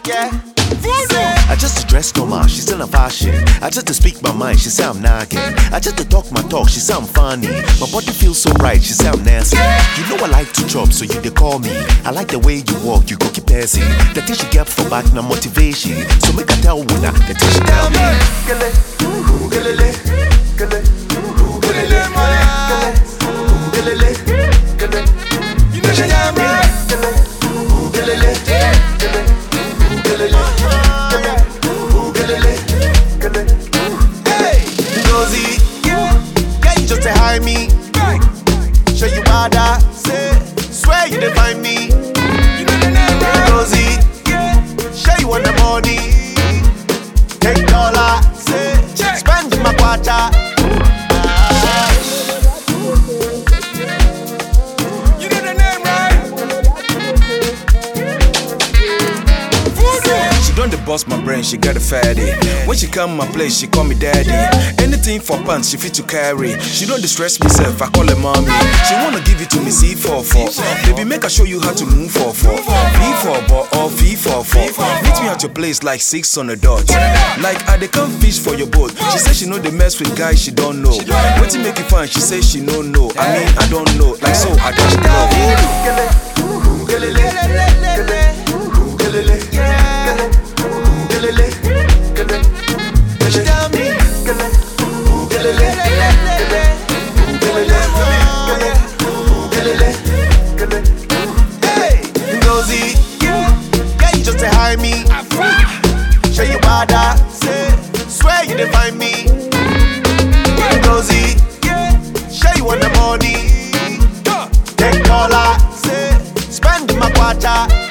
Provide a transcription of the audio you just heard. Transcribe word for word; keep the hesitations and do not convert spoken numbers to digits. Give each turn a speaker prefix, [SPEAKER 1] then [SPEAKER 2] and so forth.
[SPEAKER 1] yeah. I just to dress normal, she still a fashion. I just to speak my mind, she say I'm nagging. I just to talk my talk, she say I'm funny. My body feels so right, she say I'm nasty. You know I like to chop, so you they call me. I like the way you walk, you go keep passing. The thing she get for back, na motivation. So make I tell winner, the thing she tell me. Gele, gelele, gele, gelele, gelele, gelele. You know she tell me. Gele, gelele, gelele, gelele. Hey, Nosy, yeah, you just say hi me. Show you bada, say, swear you dey find me. You know the name, right? Nosy, yeah, show you want the money. Take dollar, say, spend my quarter. You know the name, right?
[SPEAKER 2] She done the bust my brain, she got a fatty. When she come my place, she call me daddy. Anything for pants, she fit to carry. She don't distress myself, I call her mommy. She wanna give it to me, C four four. Baby, make her show you how to move for four. B for ball or V for four. Meet me at your place like six on the dot. Like I they come fish for your boat. She say she know they mess with guys she don't know. What to make it fun? She say she no know. I mean I don't know. Like so I don't
[SPEAKER 1] She tell me, hey, Nosy, yeah, you just say hi me. Show you bada, say, swear you dey find me. Nosy, yeah, show you want the money. Take dollar, say, spend my quarter.